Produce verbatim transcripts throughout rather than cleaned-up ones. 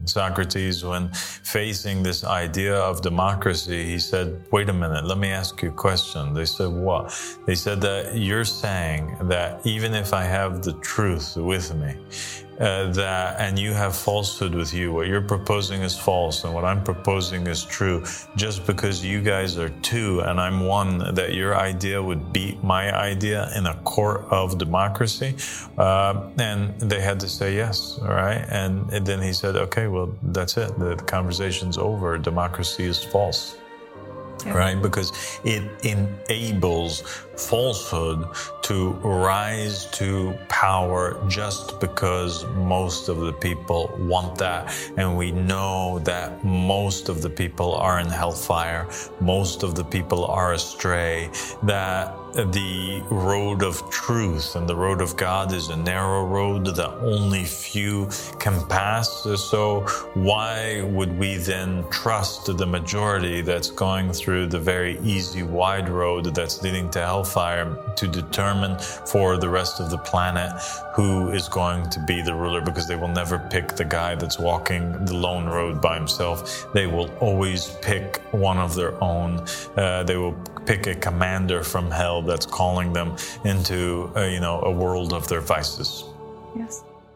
Socrates, when facing this idea of democracy, he said, wait a minute, let me ask you a question. They said, what? They said that you're saying that even if I have the truth with me, uh, that and you have falsehood with you, what you're proposing is false and what I'm proposing is true, just because you guys are two and I'm one, that your idea would beat my idea in a court of democracy? Uh, and they had to say yes, all right? And, and then he said, okay, well, that's it. The, the conversation's over. Democracy is false. Yeah. Right? Because it enables falsehood to rise to power just because most of the people want that. And we know that most of the people are in hellfire. Most of the people are astray. That the road of truth and the road of God is a narrow road that only few can pass. So why would we then trust the majority that's going through the very easy, wide road that's leading to hellfire to determine for the rest of the planet who is going to be the ruler? Because they will never pick the guy that's walking the lone road by himself. They will always pick one of their own. Uh, they will pick a commander from hell that's calling them into, uh, you know, a world of their vices. Yes.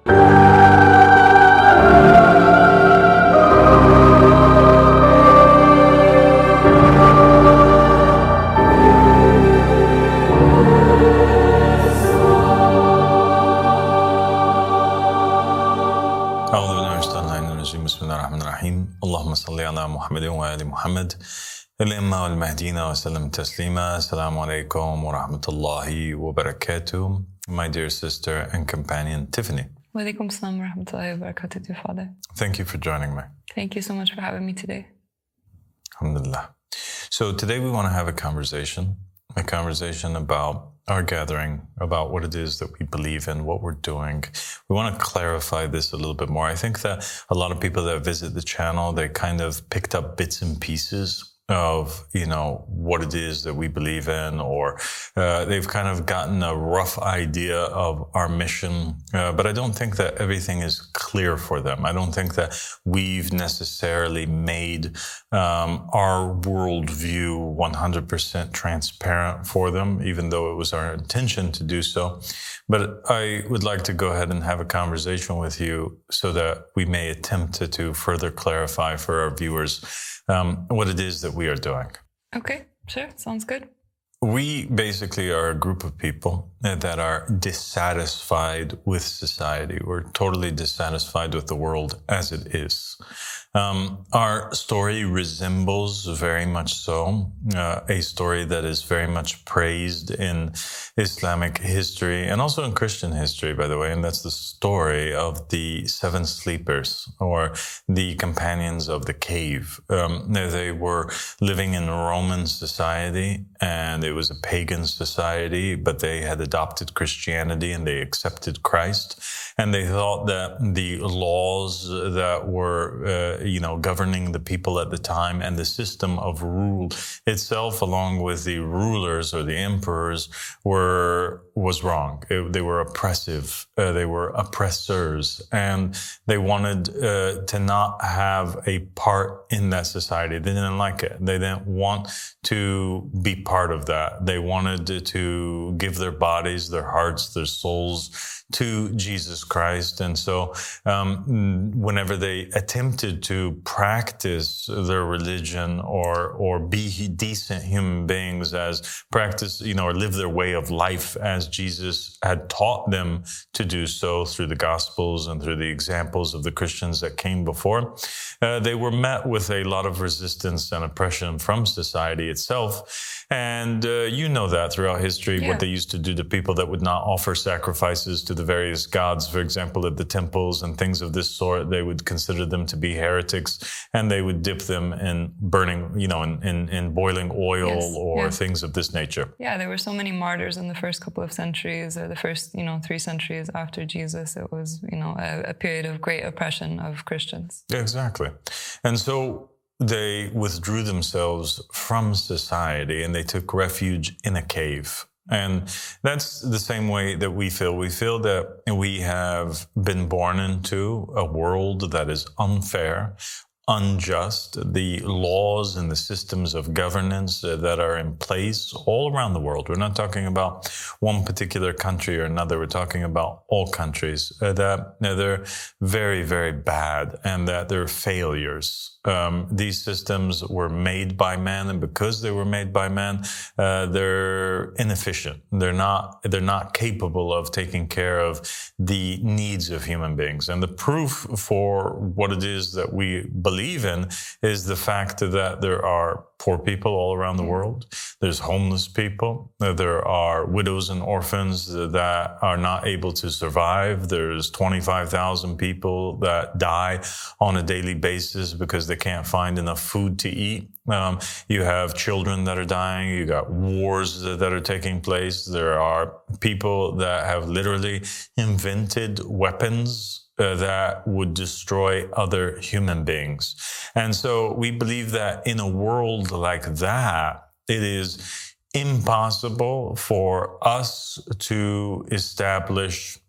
اللهم صل على محمد وآل محمد الإمة والمهدين وسلم تسليما. Assalamu alaikum wa rahmatullahi wa barakatuh. My dear sister and companion, Tiffany. Wa alaikum assalam wa rahmatullahi wa barakatuh, dear father. Thank you for joining me. Thank you so much for having me today. Alhamdulillah. So today we want to have a conversation, a conversation about our gathering, about what it is that we believe in, what we're doing. We want to clarify this a little bit more. I think that a lot of people that visit the channel, they kind of picked up bits and pieces of, you know, what it is that we believe in, or uh, they've kind of gotten a rough idea of our mission. Uh, but I don't think that everything is clear for them. I don't think that we've necessarily made um, our worldview one hundred percent transparent for them, even though it was our intention to do so. But I would like to go ahead and have a conversation with you so that we may attempt to, to further clarify for our viewers Um, what it is that we are doing. Okay, sure. Sounds good. We basically are a group of people that are dissatisfied with society. We're totally dissatisfied with the world as it is. Um, our story resembles very much so uh, a story that is very much praised in Islamic history and also in Christian history, by the way, and that's the story of the seven sleepers, or the companions of the cave. Um, they were living in Roman society, and it was a pagan society, but they had adopted Christianity and they accepted Christ, and they thought that the laws that were uh, you know, governing the people at the time and the system of rule itself, along with the rulers or the emperors, were was wrong. It, they were oppressive. Uh, they were oppressors, and they wanted uh, to not have a part in that society. They didn't like it. They didn't want to be part of that. They wanted to give their bodies, their hearts, their souls to Jesus Christ. And so um, whenever they attempted to practice their religion or or be decent human beings, as practice, you know, or live their way of life as Jesus had taught them to do so through the Gospels and through the examples of the Christians that came before, uh, they were met with a lot of resistance and oppression from society itself. And uh, you know that throughout history, yeah. What they used to do to people that would not offer sacrifices to the various gods, for example, at the temples and things of this sort, they would consider them to be heretics, and they would dip them in burning, you know, in, in, in boiling oil, yes. or yeah. things of this nature. Yeah, there were so many martyrs in the first couple of centuries, or the first, you know, three centuries after Jesus. It was, you know, a, a period of great oppression of Christians. Exactly. And so they withdrew themselves from society and they took refuge in a cave. And that's the same way that we feel. We feel that we have been born into a world that is unfair, unjust. The laws and the systems of governance uh, that are in place all around the world. We're not talking about one particular country or another. We're talking about all countries uh, that uh, they're very, very bad and that they're failures. Um, these systems were made by man, and because they were made by man, uh, they're inefficient. They're not, they're not capable of taking care of the needs of human beings. And the proof for what it is that we believe in is the fact that there are poor people all around the world. There's homeless people. There are widows and orphans that are not able to survive. There's twenty-five thousand people that die on a daily basis because they can't find enough food to eat. Um, you have children that are dying. You got wars that are taking place. There are people that have literally invented weapons Uh, that would destroy other human beings. And so we believe that in a world like that, it is impossible for us to establish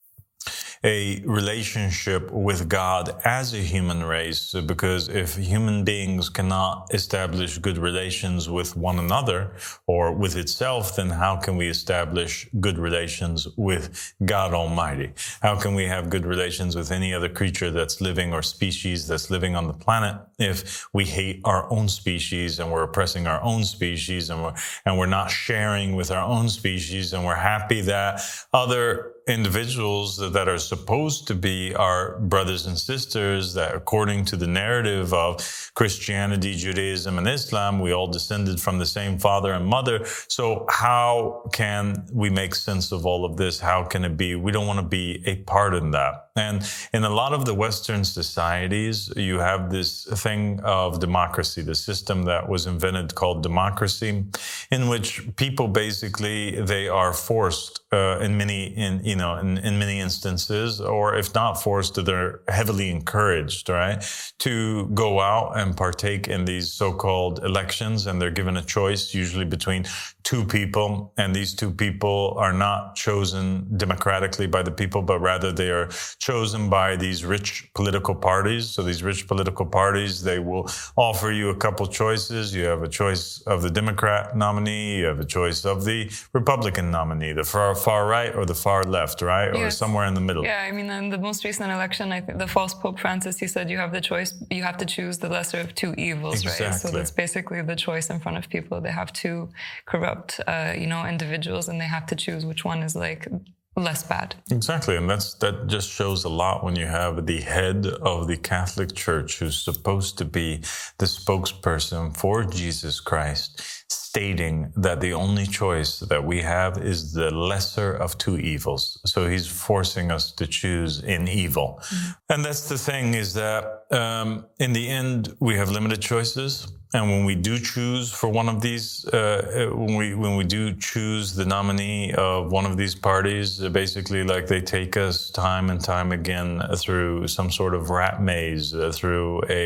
a relationship with God as a human race, because if human beings cannot establish good relations with one another or with itself, then how can we establish good relations with God Almighty? How can we have good relations with any other creature that's living or species that's living on the planet if we hate our own species and we're oppressing our own species and we're, and we're not sharing with our own species, and we're happy that other individuals that are supposed to be our brothers and sisters, that according to the narrative of Christianity, Judaism, and Islam, we all descended from the same father and mother. So how can we make sense of all of this? How can it be? We don't want to be a part in that. And in a lot of the Western societies, you have this thing of democracy, the system that was invented called democracy, in which people basically, they are forced uh, in many, in, you know, in, in many instances, or if not forced, they're heavily encouraged, right, to go out and partake in these so-called elections. And they're given a choice, usually between two people. And these two people are not chosen democratically by the people, but rather they are chosen by these rich political parties. So these rich political parties, they will offer you a couple choices. You have a choice of the Democrat nominee, you have a choice of the Republican nominee, the far, far right or the far left, right? Or yes. somewhere in the middle. Yeah, I mean, in the most recent election, I think the false Pope Francis, he said you have the choice, you have to choose the lesser of two evils, Exactly. right? So that's basically the choice in front of people. They have two corrupt, uh, you know, individuals, and they have to choose which one is like less bad. Exactly. And that's that just shows a lot when you have the head of the Catholic Church, who's supposed to be the spokesperson for Jesus Christ, stating that the only choice that we have is the lesser of two evils. So he's forcing us to choose in evil. Mm-hmm. And that's the thing, is that um, in the end, we have limited choices. And when we do choose for one of these, uh, when we when we do choose the nominee of one of these parties, basically, like, they take us time and time again through some sort of rat maze, uh, through a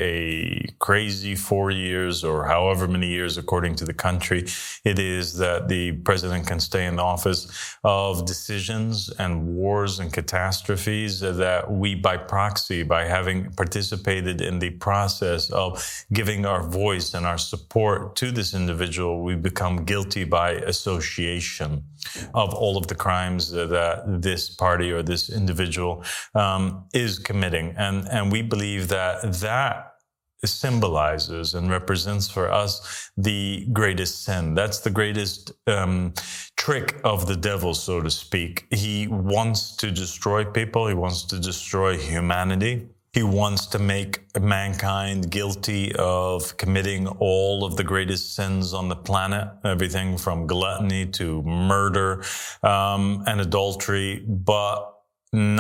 a crazy four years or however many years, according to the country it is, that the president can stay in the office, of decisions and wars and catastrophes that we, by proxy, by having participated in the process of giving our voice and our support to this individual, we become guilty by association of all of the crimes that this party or this individual um, is committing. And, and we believe that that symbolizes and represents for us the greatest sin. That's the greatest um, trick of the devil, so to speak. He wants to destroy people. He wants to destroy humanity. He wants to make mankind guilty of committing all of the greatest sins on the planet, everything from gluttony to murder um, and adultery, but not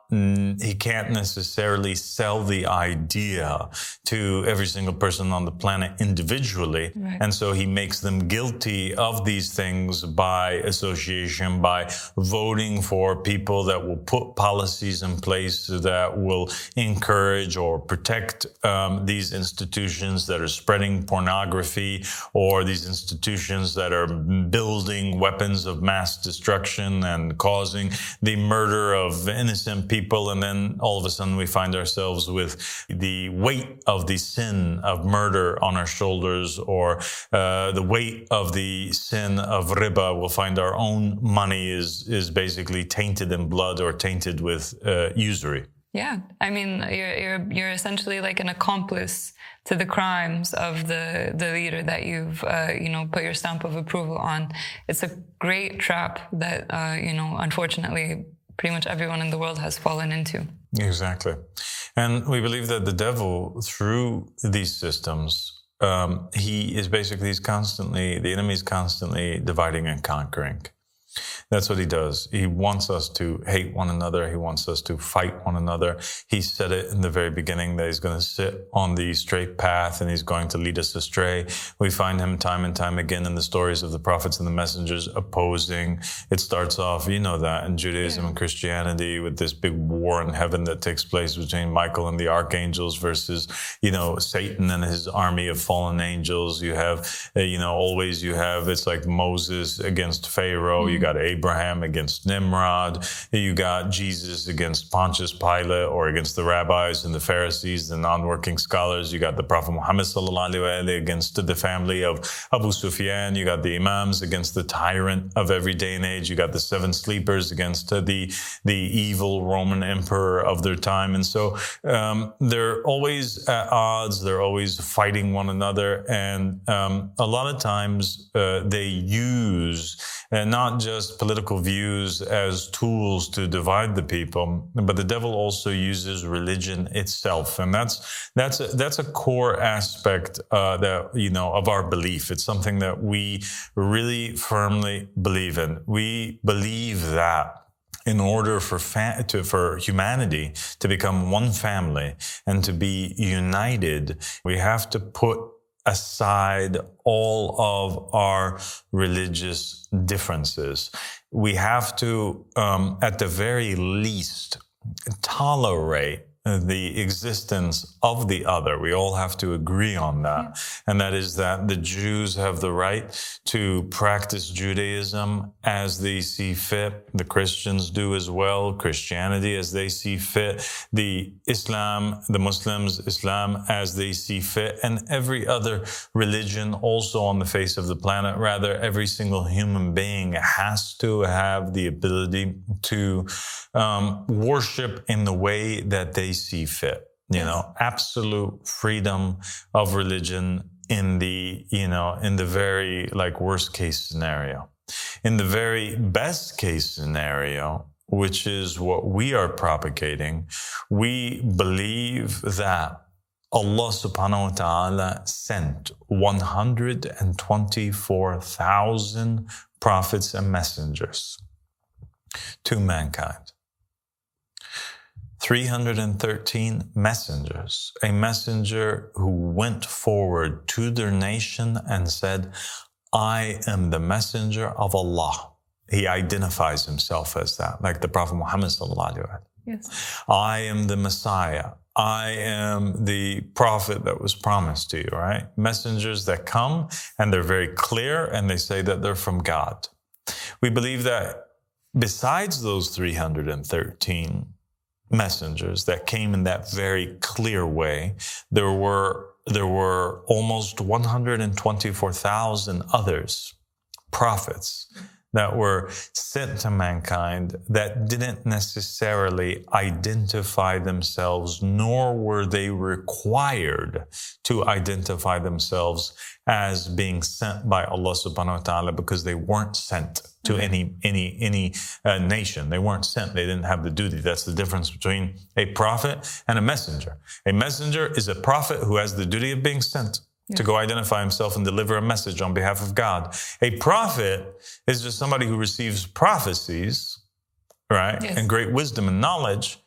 he can't necessarily sell the idea to every single person on the planet individually. Right. And so he makes them guilty of these things by association, by voting for people that will put policies in place that will encourage or protect um, these institutions that are spreading pornography, or these institutions that are building weapons of mass destruction and causing the murder of innocent people. And then all of a sudden we find ourselves with the weight of the sin of murder on our shoulders, or uh, the weight of the sin of riba. We'll find our own money is is basically tainted in blood or tainted with uh, usury. Yeah, I mean, you're you're you're essentially like an accomplice to the crimes of the the leader that you've uh, you know put your stamp of approval on. It's a great trap that uh, you know unfortunately pretty much everyone in the world has fallen into. Exactly. And we believe that the devil, through these systems, um, he is basically, he's constantly, the enemy is constantly dividing and conquering. That's what he does. He wants us to hate one another. He wants us to fight one another. He said it in the very beginning that he's going to sit on the straight path and he's going to lead us astray. We find him time and time again in the stories of the prophets and the messengers opposing. It starts off, you know that, in Judaism yeah. and Christianity, with this big war in heaven that takes place between Michael and the archangels versus, you know, Satan and his army of fallen angels. You have, uh, you know, always you have, it's like Moses against Pharaoh. Mm-hmm. You got Abraham against Nimrod. You got Jesus against Pontius Pilate, or against the rabbis and the Pharisees, the non-working scholars. You got the Prophet Muhammad sallallahu alaihi wasallam against the family of Abu Sufyan. You got the imams against the tyrant of every day and age. You got the seven sleepers against uh, the the evil Roman emperor of their time. And so um, they're always at odds. They're always fighting one another. And um, a lot of times uh, they use uh, not just political views as tools to divide the people, but the devil also uses religion itself, and that's that's a, that's a core aspect uh, that you know of our belief. It's something that we really firmly believe in. We believe that in order for fa- to, for humanity to become one family and to be united, we have to put aside all of our religious differences. We have to, um, at the very least, tolerate the existence of the other. We all have to agree on that. Yeah. And that is that the Jews have the right to practice Judaism as they see fit. The Christians do as well. Christianity as they see fit. The Islam, the Muslims, Islam as they see fit. And every other religion also on the face of the planet. Rather, every single human being has to have the ability to um, worship in the way that they see fit, you yes. know, absolute freedom of religion in the, you know, in the very like worst case scenario. In the very best case scenario, which is what we are propagating, we believe that Allah subhanahu wa ta'ala sent one hundred twenty-four thousand prophets and messengers to mankind. three hundred thirteen messengers, a messenger who went forward to their nation and said, I am the messenger of Allah. He identifies himself as that, like the Prophet Muhammad sallallahu alaihi wasallam. Yes. I am the Messiah. I am the prophet that was promised to you, right? Messengers that come and they're very clear and they say that they're from God. We believe that besides those three hundred thirteen messengers that came in that very clear way, there were there were almost one hundred twenty-four thousand others, prophets, that were sent to mankind that didn't necessarily identify themselves, nor were they required to identify themselves as being sent by Allah subhanahu wa ta'ala, because they weren't sent to okay. any any any uh, nation. They weren't sent. They didn't have the duty. That's the difference between a prophet and a messenger. A messenger is a prophet who has the duty of being sent yeah. to go identify himself and deliver a message on behalf of God. A prophet is just somebody who receives prophecies, right, yes. and great wisdom and knowledge,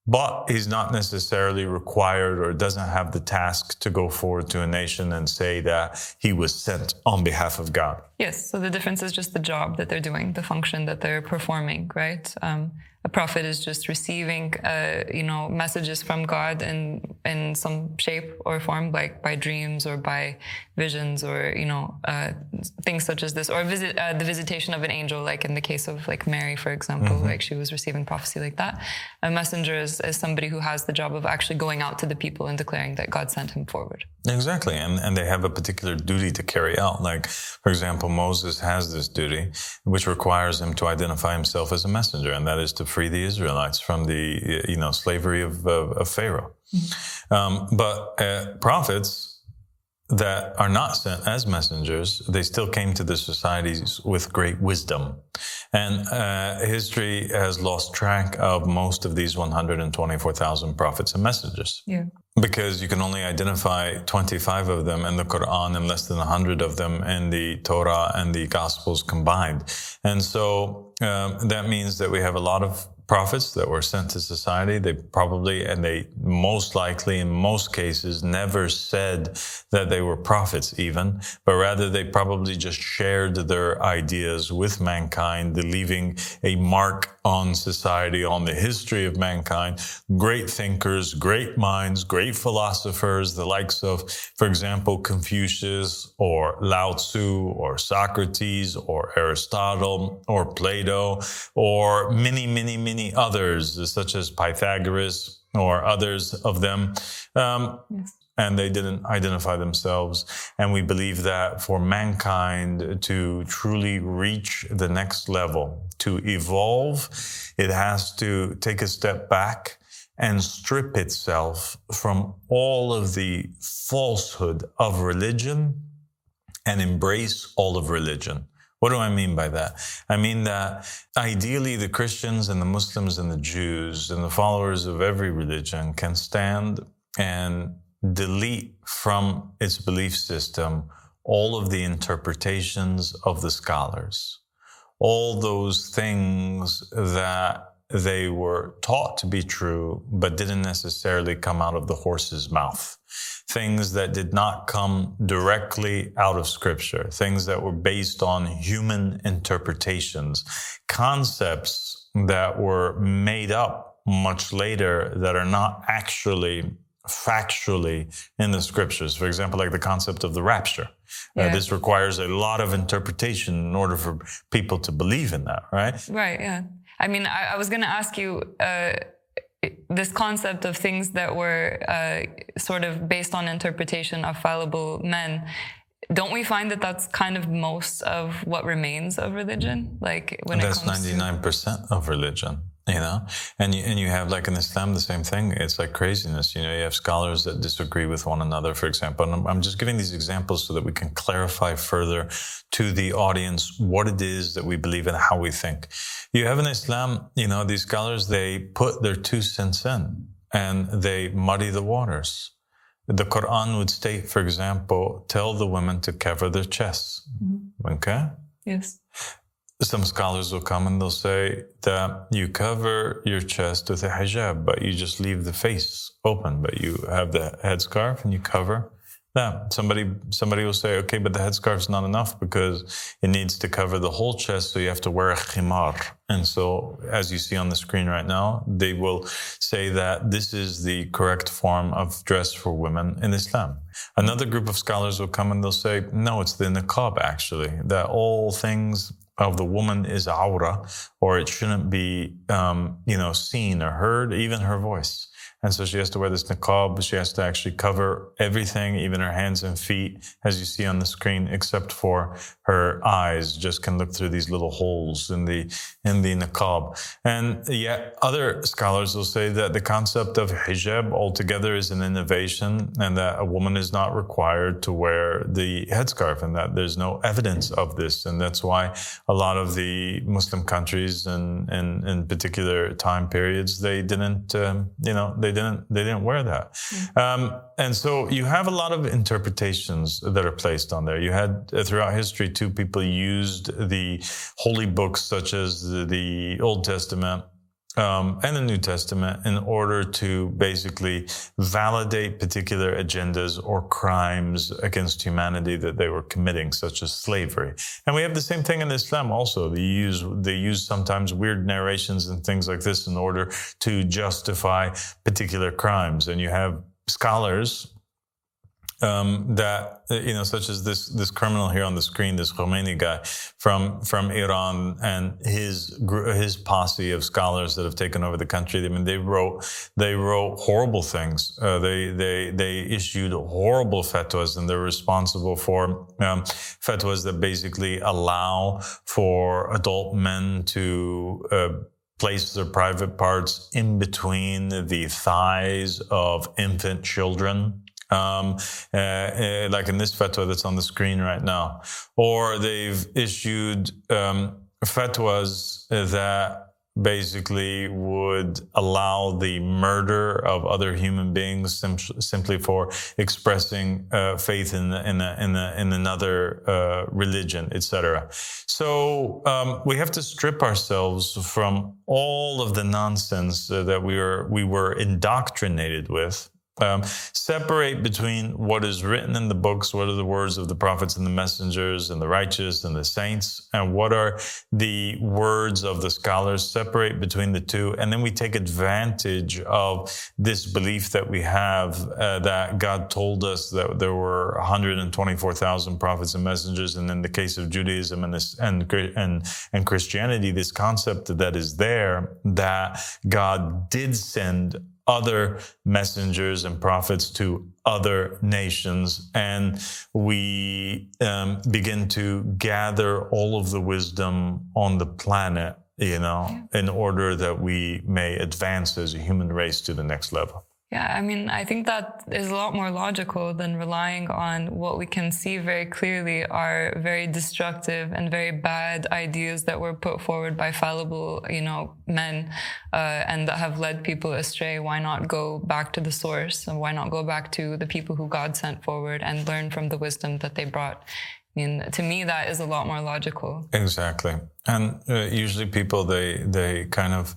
but he's not necessarily required or doesn't have the task to go forward to a nation and say that he was sent on behalf of God. Yes, so the difference is just the job that they're doing, the function that they're performing, right? Um, a prophet is just receiving, uh, you know, messages from God in in some shape or form, like by dreams or by visions or, you know, uh, things such as this, or visit uh, the visitation of an angel, like in the case of like Mary, for example, mm-hmm. like she was receiving prophecy like that. A messenger is, is somebody who has the job of actually going out to the people and declaring that God sent him forward. Exactly, and and they have a particular duty to carry out. Like, for example, Moses has this duty, which requires him to identify himself as a messenger, and that is to free the Israelites from the, you know, slavery of, of, of Pharaoh. Mm-hmm. Um, but uh, prophets that are not sent as messengers, they still came to the societies with great wisdom. And uh, history has lost track of most of these one hundred twenty-four thousand prophets and messengers. Yeah. Because you can only identify twenty-five of them in the Quran and less than one hundred of them in the Torah and the Gospels combined. And so um, that means that we have a lot of prophets that were sent to society. They probably, and they most likely in most cases, never said that they were prophets even, but rather they probably just shared their ideas with mankind, leaving a mark on society, on the history of mankind. Great thinkers, great minds, great philosophers, the likes of, for example, Confucius or Lao Tzu or Socrates or Aristotle or Plato or many, many, many others, such as Pythagoras or others of them. Um, yes. And they didn't identify themselves. And we believe that for mankind to truly reach the next level, to evolve, it has to take a step back and strip itself from all of the falsehood of religion and embrace all of religion. What do I mean by that? I mean that ideally the Christians and the Muslims and the Jews and the followers of every religion can stand and delete from its belief system all of the interpretations of the scholars, all those things that they were taught to be true, but didn't necessarily come out of the horse's mouth. Things that did not come directly out of Scripture, things that were based on human interpretations, concepts that were made up much later that are not actually factually in the Scriptures. For example, like the concept of the rapture. Yeah. Uh, this requires a lot of interpretation in order for people to believe in that, right? Right, yeah. I mean, I, I was going to ask you, uh, this concept of things that were uh, sort of based on interpretation of fallible men, don't we find that that's kind of most of what remains of religion? Like when that's it comes ninety-nine percent to... of religion, you know? And you, and you have, like in Islam, the same thing. It's like craziness. You know, you have scholars that disagree with one another, for example. And I'm, I'm just giving these examples so that we can clarify further to the audience what it is that we believe and how we think. You have in Islam, you know, these scholars, they put their two cents in and they muddy the waters. The Quran would state, for example, tell the women to cover their chests. Mm-hmm. Okay? Yes. Some scholars will come and they'll say that you cover your chest with a hijab, but you just leave the face open, but you have the headscarf and you cover that. Somebody, somebody will say, okay, but the headscarf is not enough because it needs to cover the whole chest, so you have to wear a khimar. And so, as you see on the screen right now, they will say that this is the correct form of dress for women in Islam. Another group of scholars will come and they'll say, no, it's the niqab actually, that all things of the woman is awra, or it shouldn't be, um, you know, seen or heard, even her voice. And so she has to wear this niqab. She has to actually cover everything, even her hands and feet, as you see on the screen, except for her eyes, just can look through these little holes in the in the niqab. And yet other scholars will say that the concept of hijab altogether is an innovation and that a woman is not required to wear the headscarf and that there's no evidence of this. And that's why a lot of the Muslim countries and in, in, in particular time periods, they didn't, um, you know, they They didn't, they didn't wear that. Mm-hmm. Um, and so you have a lot of interpretations that are placed on there. You had, uh, throughout history, too, people used the holy books such as the, the Old Testament Um, and the New Testament in order to basically validate particular agendas or crimes against humanity that they were committing, such as slavery. And we have the same thing in Islam also. They use, they use sometimes weird narrations and things like this in order to justify particular crimes. And you have scholars Um, that, you know, such as this, this criminal here on the screen, this Khomeini guy from, from Iran and his, his posse of scholars that have taken over the country. I mean, they wrote, they wrote horrible things. Uh, they, they, they issued horrible fatwas, and they're responsible for, um, fatwas that basically allow for adult men to, uh, place their private parts in between the thighs of infant children. Um, uh, uh, like in this fatwa that's on the screen right now. Or they've issued um, fatwas that basically would allow the murder of other human beings sim- simply for expressing uh, faith in in a, in, a, in another uh, religion, et cetera. So um, we have to strip ourselves from all of the nonsense uh, that we were we were indoctrinated with. Um, separate between what is written in the books, what are the words of the prophets and the messengers and the righteous and the saints, and what are the words of the scholars. Separate between the two, and then we take advantage of this belief that we have uh, that God told us that there were one hundred twenty-four thousand prophets and messengers, and in the case of Judaism and this, and, and and Christianity, this concept that is there that God did send other messengers and prophets to other nations, and we um, begin to gather all of the wisdom on the planet, you know, in order that we may advance as a human race to the next level. Yeah, I mean, I think that is a lot more logical than relying on what we can see very clearly are very destructive and very bad ideas that were put forward by fallible, you know, men, uh, and that have led people astray. Why not go back to the source? And why not go back to the people who God sent forward and learn from the wisdom that they brought? I mean, to me, that is a lot more logical. Exactly. And uh, usually people, they, they kind of,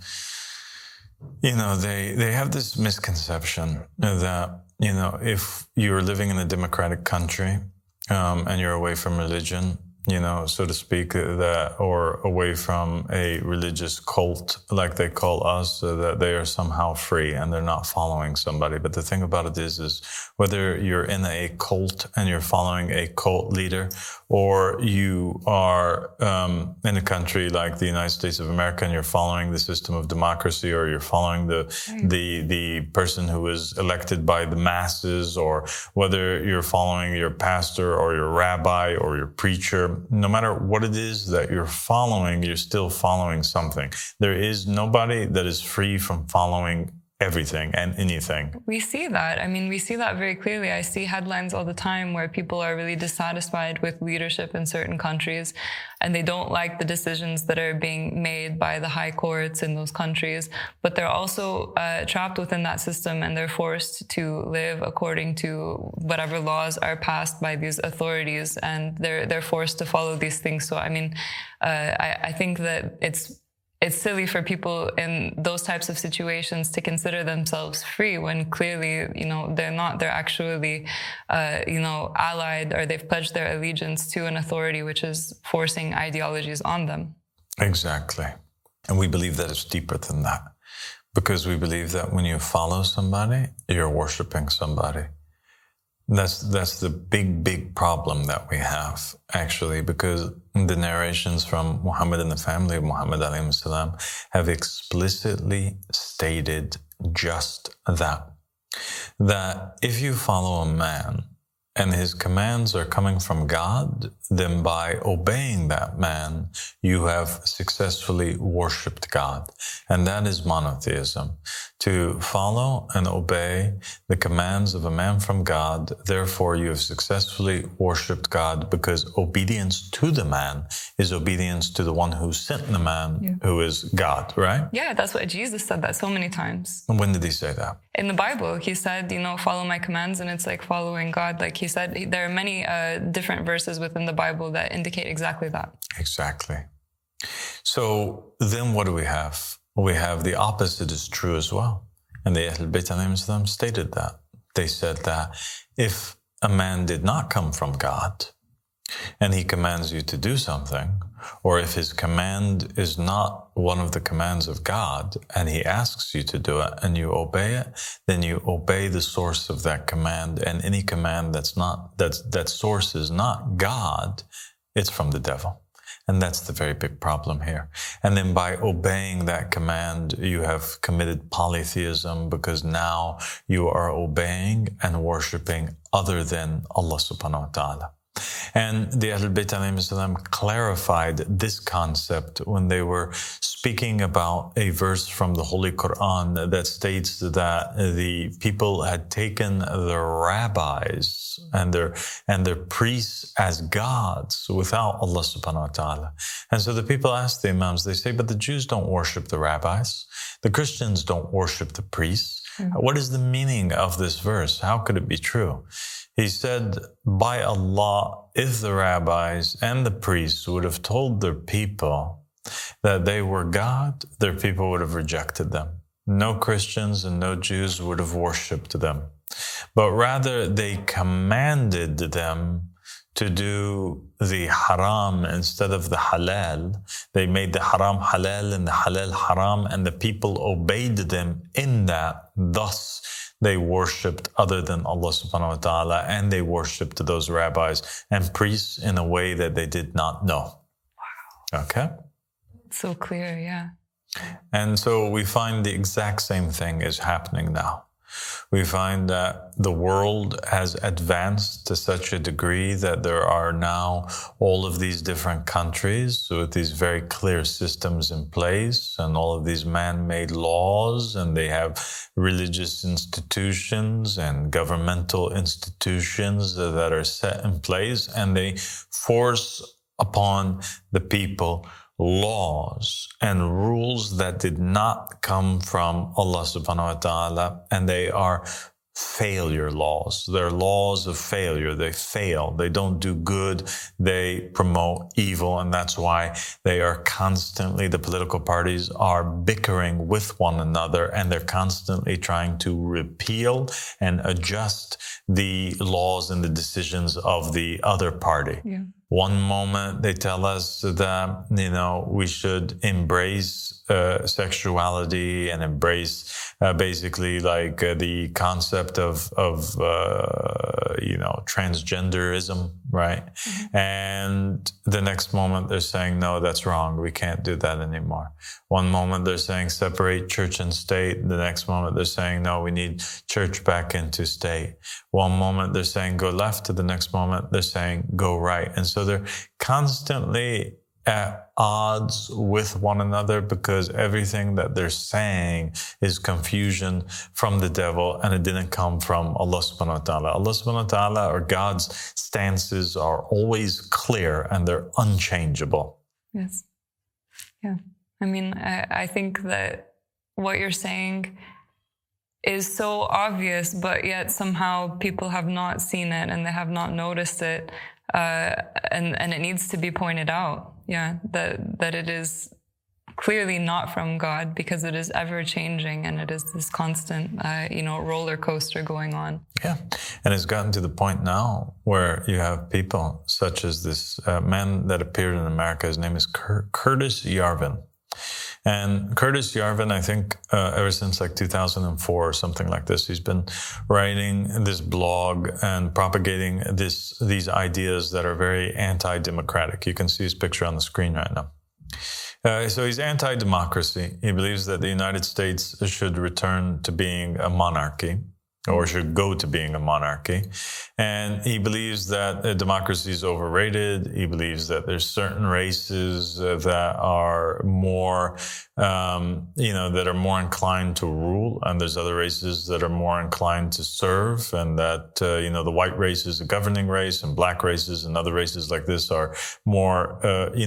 you know, they, they have this misconception that, you know, if you're living in a democratic country um, and you're away from religion, you know, so to speak, that, or away from a religious cult, like they call us, so that they are somehow free and they're not following somebody. But the thing about it is, is whether you're in a cult and you're following a cult leader, or you are um, in a country like the United States of America and you're following the system of democracy, or you're following the mm. the the person who is elected by the masses, or whether you're following your pastor or your rabbi or your preacher, no matter what it is that you're following, you're still following something. There is nobody that is free from following everything and anything. We see that. I mean, we see that very clearly. I see headlines all the time where people are really dissatisfied with leadership in certain countries, and they don't like the decisions that are being made by the high courts in those countries, but they're also uh, trapped within that system, and they're forced to live according to whatever laws are passed by these authorities, and they're they're forced to follow these things. So, I mean, uh, I, I think that it's It's silly for people in those types of situations to consider themselves free when clearly, you know, they're not. They're actually, uh, you know, allied, or they've pledged their allegiance to an authority which is forcing ideologies on them. Exactly. And we believe that it's deeper than that, because we believe that when you follow somebody, you're worshiping somebody. That's that's the big, big problem that we have, actually, because the narrations from Muhammad and the family of Muhammad alayhi salam have explicitly stated just that. That if you follow a man and his commands are coming from God, then by obeying that man, you have successfully worshipped God. And that is monotheism. To follow and obey the commands of a man from God, therefore you have successfully worshipped God, because obedience to the man is obedience to the one who sent the man, yeah. who is God, right? Yeah, that's what Jesus said that so many times. When did he say that? In the Bible, he said, you know, follow my commands, and it's like following God. Like he said, there are many uh, different verses within the Bible that indicate exactly that. Exactly. So then what do we have? we have the opposite is true as well. And the Ahl Bayt alayhim salam stated that. They said that if a man did not come from God and he commands you to do something, or if his command is not one of the commands of God and he asks you to do it and you obey it, then you obey the source of that command. And any command that's not, that's, that source is not God, it's from the devil. And that's the very big problem here. And then by obeying that command, you have committed polytheism, because now you are obeying and worshiping other than Allah subhanahu wa ta'ala. And the Ahl Bayt alayhim salam clarified this concept when they were speaking about a verse from the Holy Quran that states that the people had taken their rabbis and their and their priests as gods without Allah subhanahu wa ta'ala. And so the people asked the Imams, they say, but the Jews don't worship the rabbis. The Christians don't worship the priests. Mm-hmm. What is the meaning of this verse? How could it be true? He said, by Allah, if the rabbis and the priests would have told their people that they were God, their people would have rejected them. No Christians and no Jews would have worshipped them. But rather, they commanded them to do the haram instead of the halal. They made the haram halal and the halal haram, and the people obeyed them in that. Thus, they worshipped other than Allah subhanahu wa ta'ala, and they worshipped those rabbis and priests in a way that they did not know. Wow. Okay? So clear, yeah. And so we find the exact same thing is happening now. We find that the world has advanced to such a degree that there are now all of these different countries with these very clear systems in place and all of these man-made laws, and they have religious institutions and governmental institutions that are set in place, and they force upon the people laws and rules that did not come from Allah subhanahu wa ta'ala, and they are failure laws. They're laws of failure. They fail. They don't do good. They promote evil. And that's why they are constantly, the political parties are bickering with one another, and they're constantly trying to repeal and adjust the laws and the decisions of the other party. Yeah. One moment they tell us that, you know, we should embrace uh, sexuality and embrace uh, basically like uh, the concept of, of uh, you know, transgenderism, right? Mm-hmm. And the next moment they're saying, no, that's wrong. We can't do that anymore. One moment they're saying separate church and state. The next moment they're saying, no, we need church back into state. One moment they're saying go left. To the next moment they're saying go right. And so they're constantly at odds with one another, because everything that they're saying is confusion from the devil, and it didn't come from Allah subhanahu wa ta'ala. Allah subhanahu wa ta'ala, or God's stances, are always clear and they're unchangeable. Yes. Yeah. I mean, I, I think that what you're saying is so obvious, but yet somehow people have not seen it and they have not noticed it. Uh, and, and it needs to be pointed out, yeah, that, that it is clearly not from God, because it is ever changing, and it is this constant, uh, you know, roller coaster going on. Yeah. And it's gotten to the point now where you have people such as this uh, man that appeared in America. His name is Cur- Curtis Yarvin. And Curtis Yarvin, I think, uh, ever since like two thousand four or something like this, he's been writing this blog and propagating this these ideas that are very anti-democratic. You can see his picture on the screen right now. Uh, so he's anti-democracy. He believes that the United States should return to being a monarchy, or should go to being a monarchy. And he believes that uh, democracy is overrated. He believes that there's certain races uh, that are more, um, you know, that are more inclined to rule, and there's other races that are more inclined to serve, and that, uh, you know, the white race is a governing race, and black races and other races like this are more, uh, you know,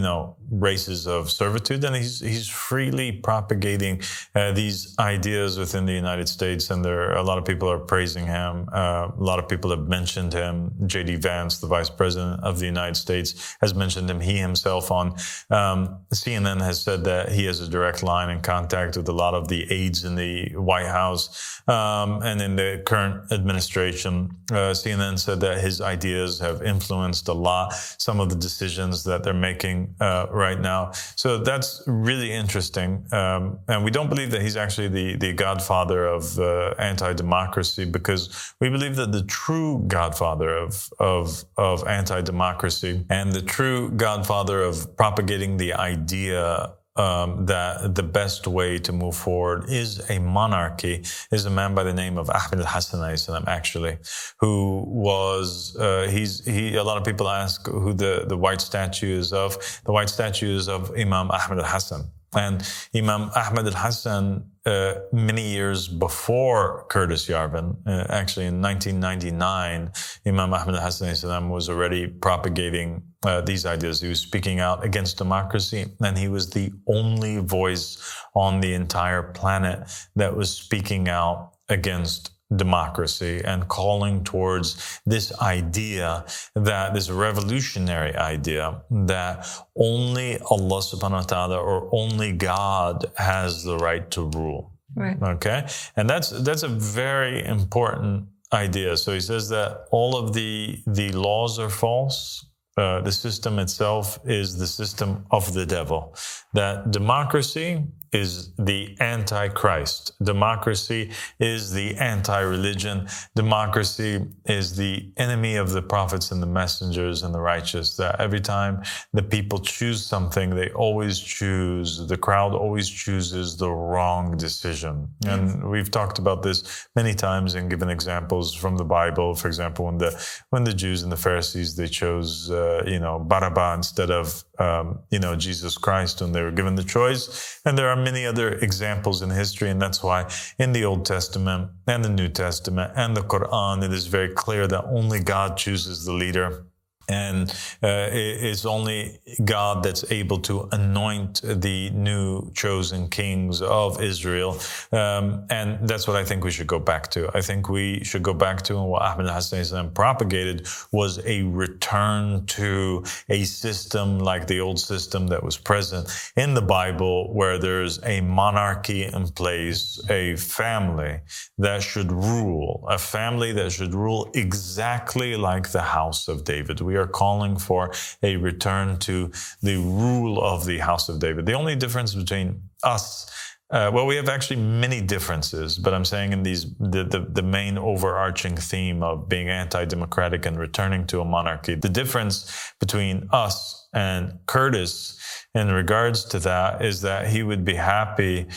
races of servitude, and he's he's freely propagating uh, these ideas within the United States. And there are, a lot of people are praising him. Uh, a lot of people have mentioned him. J D Vance, the Vice President of the United States, has mentioned him. He himself on um, C N N has said that he has a direct line in contact with a lot of the aides in the White House um, and in the current administration. Uh, C N N said that his ideas have influenced a lot some of the decisions that they're making uh, right now. So that's really interesting. Um, and we don't believe that he's actually the, the godfather of uh, anti-democracy, because we believe that the true godfather of, of, of anti-democracy and the true godfather of propagating the idea Um, that the best way to move forward is a monarchy is a man by the name of Ahmed al-Hassan alayhi salam, actually, who was, uh, he's, he, a lot of people ask who the, the white statue is of. The white statue is of Imam Ahmed al-Hassan. And Imam Ahmed al-Hassan, uh, many years before Curtis Yarvin, uh, actually in nineteen ninety-nine, Imam Ahmed al-Hassan was already propagating uh, these ideas. He was speaking out against democracy, and he was the only voice on the entire planet that was speaking out against democracy and calling towards this idea, that this revolutionary idea that only Allah subhanahu wa ta'ala or only God has the right to rule. Right. Okay. And that's, that's a very important idea. So he says that all of the, the laws are false. Uh, the system itself is the system of the devil. That democracy is the anti-Christ. Democracy is the anti-religion. Democracy is the enemy of the prophets and the messengers and the righteous. That every time the people choose something, they always choose, the crowd always chooses the wrong decision. Yes. And we've talked about this many times and given examples from the Bible. For example, when the when the Jews and the Pharisees, they chose, uh, you know, Barabbas instead of, um, you know, Jesus Christ when they were given the choice. And there are many other examples in history, and that's why in the Old Testament and the New Testament and the Quran, it is very clear that only God chooses the leader. And uh, it's only God that's able to anoint the new chosen kings of Israel. Um, and that's what I think we should go back to. I think we should go back to, and what Ahmed al-Hassan propagated was a return to a system like the old system that was present in the Bible, where there's a monarchy in place, a family that should rule, a family that should rule exactly like the house of David. We are calling for a return to the rule of the house of David. The only difference between us, uh, well, we have actually many differences, but I'm saying in these, the, the, the main overarching theme of being anti-democratic and returning to a monarchy, the difference between us and Curtis in regards to that is that he would be happy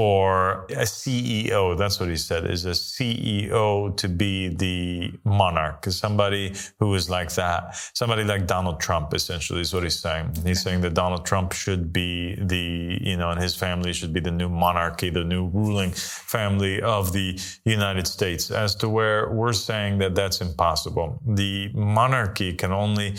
for a C E O, that's what he said, is a C E O to be the monarch, somebody who is like that, somebody like Donald Trump, essentially, is what he's saying. He's saying that Donald Trump should be the, you know, and his family should be the new monarchy, the new ruling family of the United States, as to where we're saying that that's impossible. The monarchy can only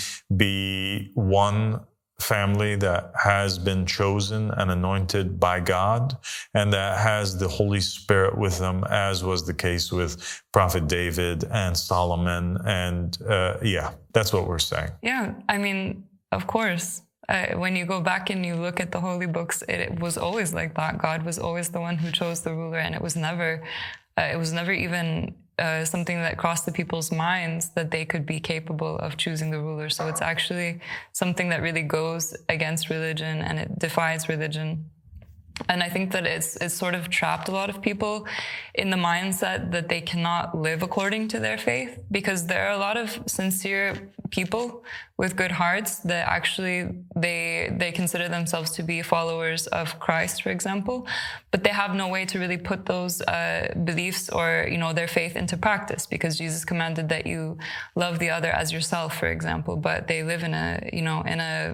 be one family that has been chosen and anointed by God, and that has the Holy Spirit with them, as was the case with Prophet David and Solomon. And uh, yeah, that's what we're saying. Yeah, I mean, of course. Uh, when you go back and you look at the holy books, it, it was always like that. God was always the one who chose the ruler, and it was never, uh, it was never even Uh, something that crossed the people's minds that they could be capable of choosing the ruler. So it's actually something that really goes against religion, and it defies religion. And I think that it's it's sort of trapped a lot of people in the mindset that they cannot live according to their faith, because there are a lot of sincere people with good hearts that actually they they consider themselves to be followers of Christ, for example, but they have no way to really put those uh, beliefs or, you know, their faith into practice, because Jesus commanded that you love the other as yourself, for example, but they live in a, you know, in a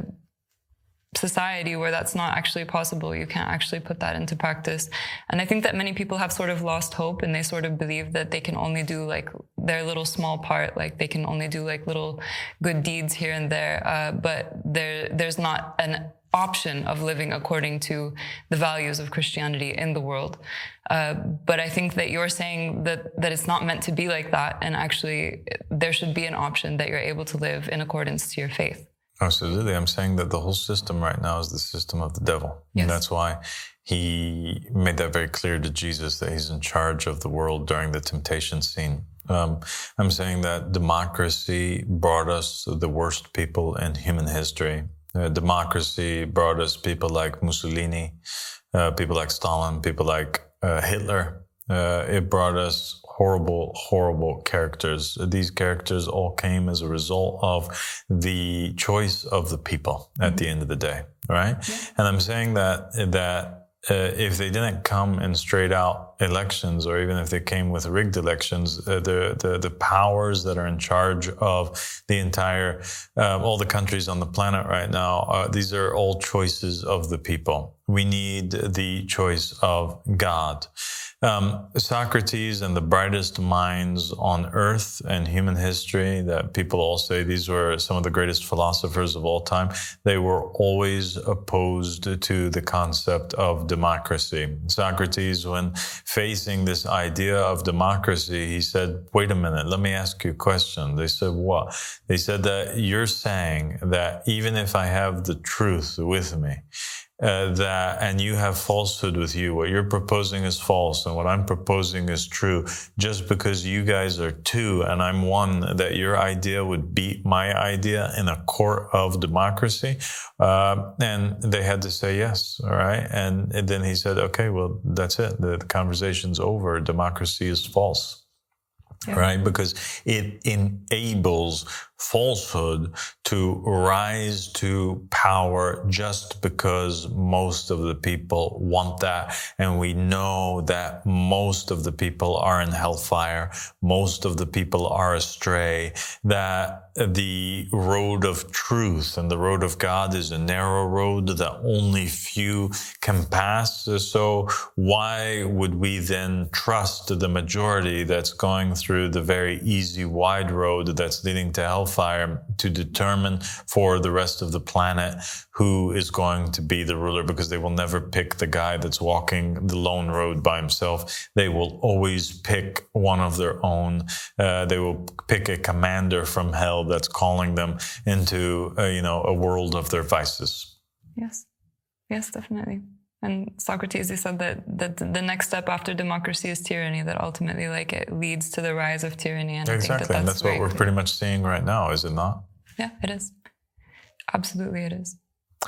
society where that's not actually possible. You can't actually put that into practice. And I think that many people have sort of lost hope, and they sort of believe that they can only do like their little small part, like they can only do like little good deeds here and there. Uh, but there, there's not an option of living according to the values of Christianity in the world. Uh, but I think that you're saying that, that it's not meant to be like that, and actually there should be an option that you're able to live in accordance to your faith. Absolutely. I'm saying that the whole system right now is the system of the devil. Yes. And that's why he made that very clear to Jesus, that he's in charge of the world during the temptation scene. Um, I'm saying that democracy brought us the worst people in human history. Uh, democracy brought us people like Mussolini, uh, people like Stalin, people like uh, Hitler. Uh, it brought us horrible, horrible characters. These characters all came as a result of the choice of the people at mm-hmm. the end of the day, right? Yeah. And I'm saying that that uh, if they didn't come in straight out elections, or even if they came with rigged elections, uh, the, the the powers that are in charge of the entire uh, all the countries on the planet right now, uh, these are all choices of the people. We need the choice of God. Um, Socrates and the brightest minds on earth and human history, that people all say these were some of the greatest philosophers of all time, they were always opposed to the concept of democracy. Socrates, when facing this idea of democracy, he said, wait a minute, let me ask you a question. They said, what? They said that you're saying that even if I have the truth with me, Uh, that, and you have falsehood with you, what you're proposing is false and what I'm proposing is true, just because you guys are two and I'm one, that your idea would beat my idea in a court of democracy? Uh, and they had to say yes, all right? And, and then he said, okay, well, that's it. The, the conversation's over. Democracy is false. Yeah. Right? Because it enables falsehood to rise to power just because most of the people want that. And we know that most of the people are in hellfire. Most of the people are astray. That the road of truth and the road of God is a narrow road that only few can pass. So why would we then trust the majority that's going through the very easy, wide road that's leading to hellfire to determine for the rest of the planet who is going to be the ruler? Because they will never pick the guy that's walking the lone road by himself. They will always pick one of their own. Uh, they will pick a commander from hell that's calling them into, uh, you know, a world of their vices. Yes, yes, definitely. And Socrates, he said that, that the next step after democracy is tyranny, that ultimately, like, it leads to the rise of tyranny. And exactly, I think that that's and that's what we're clear. pretty much seeing right now, is it not? Yeah, it is. Absolutely, it is.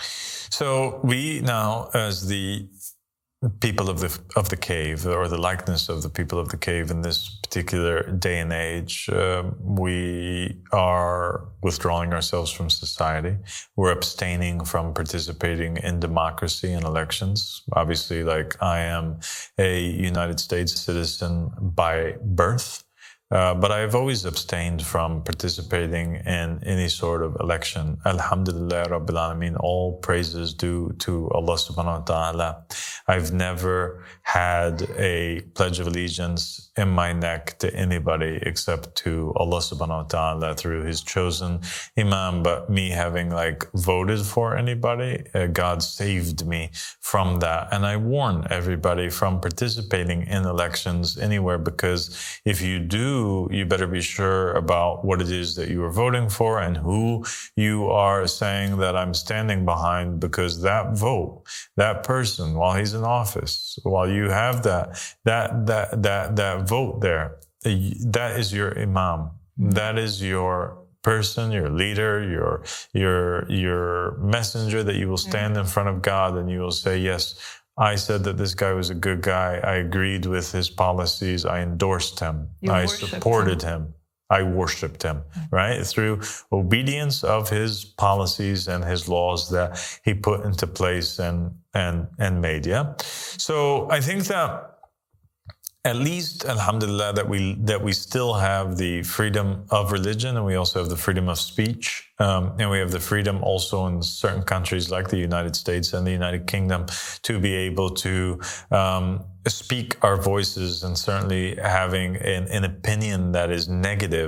So we now, as the people of the of the cave, or the likeness of the people of the cave in this particular day and age, uh, we are withdrawing ourselves from society. We're abstaining from participating in democracy and elections. Obviously, like, I am a United States citizen by birth. Uh, but I've always abstained from participating in any sort of election. Alhamdulillah Rabbil Alameen, all praises due to Allah subhanahu wa ta'ala. I've never had a pledge of allegiance in my neck to anybody except to Allah subhanahu wa ta'ala through his chosen imam. But me having, like, voted for anybody, uh, God saved me from that. And I warn everybody from participating in elections anywhere, because if you do, you better be sure about what it is that you are voting for and who you are saying that I'm standing behind, because that vote, that person, while he's in office, while you have that, that, that, that, that vote there, that is your imam. That is your person, your leader, your, your, your messenger, that you will stand in front of God and you will say, yes, I said that this guy was a good guy. I agreed with his policies. I endorsed him. You I supported him. him. I worshipped him, right? Through obedience of his policies and his laws that he put into place and, and, and made, yeah? So I think that at least, alhamdulillah, that we that we still have the freedom of religion, and we also have the freedom of speech, um, and we have the freedom also in certain countries like the United States and the United Kingdom to be able to um, speak our voices, and certainly having an, an opinion that is negative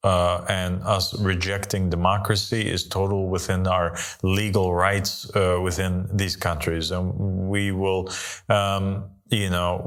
uh, and us rejecting democracy is total within our legal rights uh, within these countries. And we will, um, you know,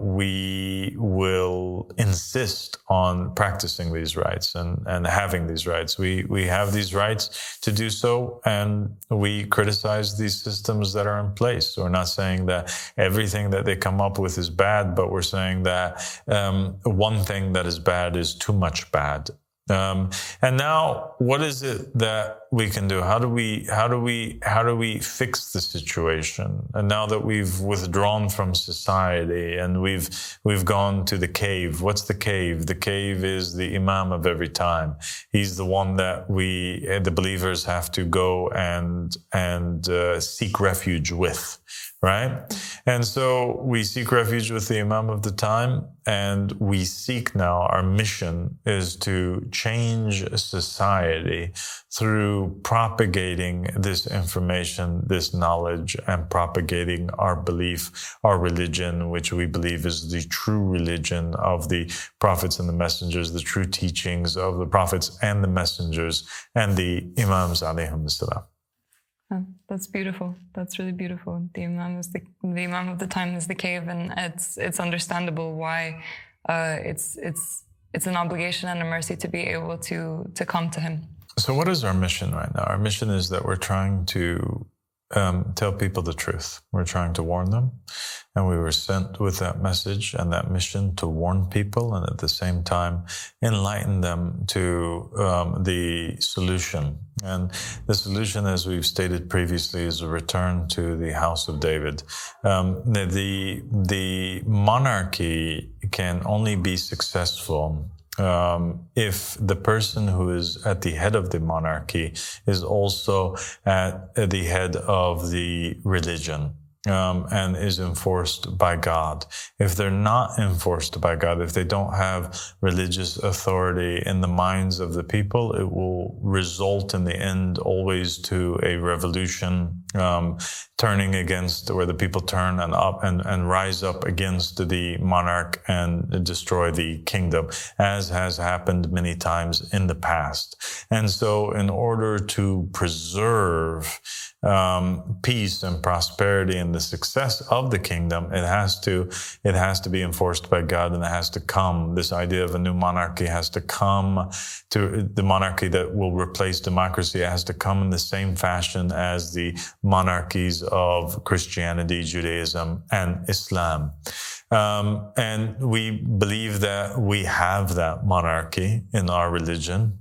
we will insist on practicing these rights and, and having these rights. We, we have these rights to do so, and we criticize these systems that are in place. We're not saying that everything that they come up with is bad, but we're saying that um, one thing that is bad is too much bad. Um, and now, what is it that we can do? How do we, how do we, how do we fix the situation? And now that we've withdrawn from society and we've, we've gone to the cave. What's the cave? The cave is the Imam of every time. He's the one that we, the believers, have to go and, and, uh, seek refuge with. Right? And so we seek refuge with the Imam of the time, and we seek now, our mission is to change society through propagating this information, this knowledge, and propagating our belief, our religion, which we believe is the true religion of the prophets and the messengers, the true teachings of the prophets and the messengers and the Imams alayhim salam. Oh, that's beautiful. That's really beautiful. The Imam is the, the Imam of the time is the cave, and it's it's understandable why uh, it's it's it's an obligation and a mercy to be able to to come to him. So, what is our mission right now? Our mission is that we're trying to um, tell people the truth. We're trying to warn them, and we were sent with that message and that mission to warn people, and at the same time enlighten them to um, the solution. And the solution, as we've stated previously, is a return to the House of David. Um, the, the the monarchy can only be successful um, if the person who is at the head of the monarchy is also at the head of the religion. Um, and is enforced by God. If they're not enforced by God, if they don't have religious authority in the minds of the people, it will result in the end always to a revolution, um, turning against, where the people turn and up and, and rise up against the monarch and destroy the kingdom, as has happened many times in the past. And so in order to preserve Um, peace and prosperity and the success of the kingdom, it has to, it has to be enforced by God, and it has to come. This idea of a new monarchy has to come to the monarchy that will replace democracy. It has to come in the same fashion as the monarchies of Christianity, Judaism, and Islam. Um, and we believe that we have that monarchy in our religion.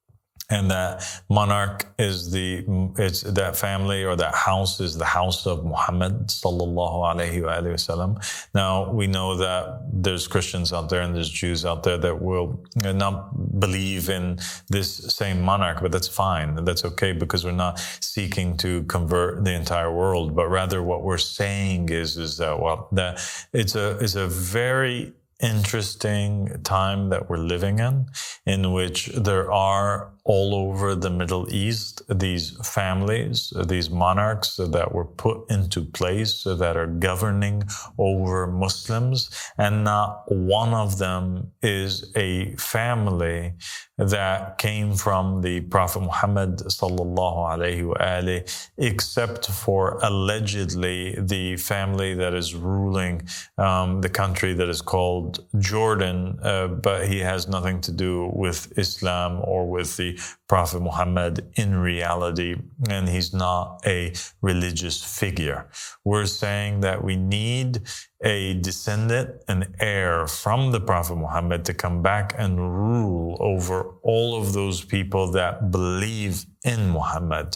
And that monarch is the, it's that family or that house is the house of Muhammad sallallahu alayhi wa alayhi wa sallam. Now, we know that there's Christians out there and there's Jews out there that will not believe in this same monarch, but that's fine. That's okay, because we're not seeking to convert the entire world, but rather what we're saying is, is that, well, that it's a, it's a very interesting time that we're living in, in which there are all over the Middle East these families, these monarchs that were put into place that are governing over Muslims, and not one of them is a family that came from the Prophet Muhammad sallallahu alaihi wa alihi, except for allegedly the family that is ruling um, the country that is called Jordan, uh, but he has nothing to do with Islam or with the Prophet Muhammad in reality, and he's not a religious figure. We're saying that we need a descendant, an heir from the Prophet Muhammad to come back and rule over all of those people that believe in Muhammad.